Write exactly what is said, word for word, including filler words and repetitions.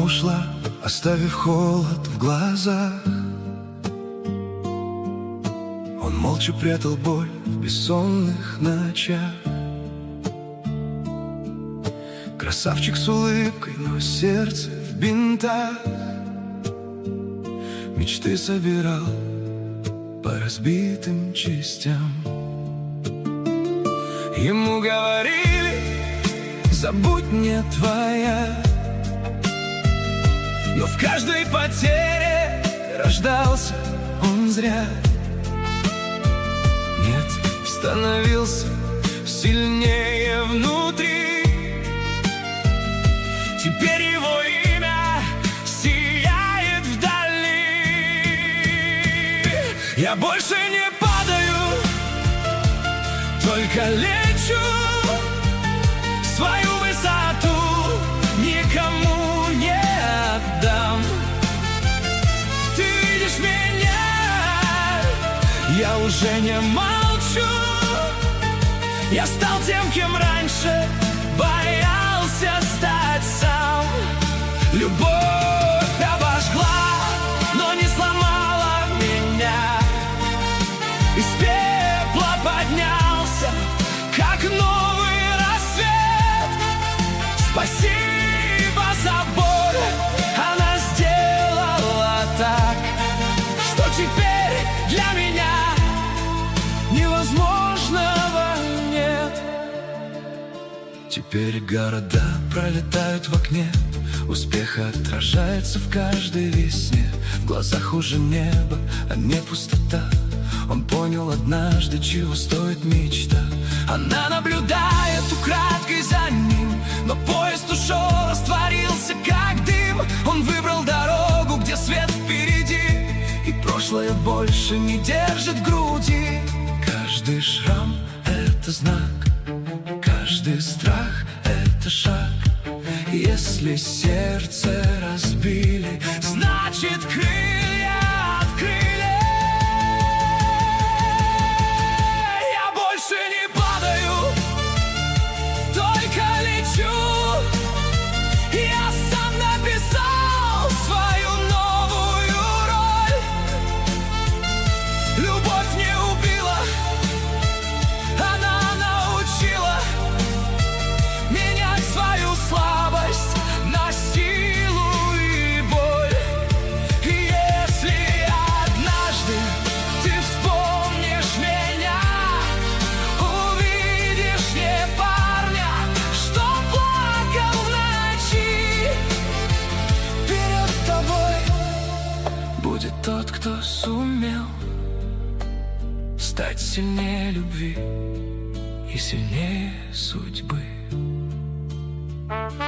ушла, оставив холод в глазах. Он молча прятал боль в бессонных ночах. Красавчик с улыбкой, но сердце в бинтах. Мечты собирал по разбитым частям. Ему говорили: забудь, не твоя. Но в каждой потере рождался он зря. Нет, становился сильнее внутри. Теперь его имя сияет вдали. Я больше не падаю, только лечу. Свою высоту никому не отдам. Ты видишь меня, я уже не молчу. Я стал тем, кем раньше боялся стать сам. Любовь обожгла, но не сломала меня. Из пепла поднялся, как новый рассвет. Спасибо за боль, она сделала так, что теперь для меня невозможного нет. Теперь города пролетают в окне, успех отражается в каждой весне. В глазах уже небо, а не пустота. Он понял однажды, чего стоит мечта. Она наблюдает украдкой за ним, но поезд ушел, растворился как дым. Он выбрал дорогу, где свет впереди, и прошлое больше не держит в груди. Каждый шрам — это знак, каждый страх — это шаг. Если сердце разбили, значит крылья открыли. Я больше не падаю, только лечу. Я сам написал свою новую роль. Любовь не убила, она научила менять свою слабость на силу и боль. И если однажды ты вспомнишь меня, увидишь не парня, что плакал в ночи, перед тобой будет тот, кто сумел стать сильнее любви и сильнее судьбы.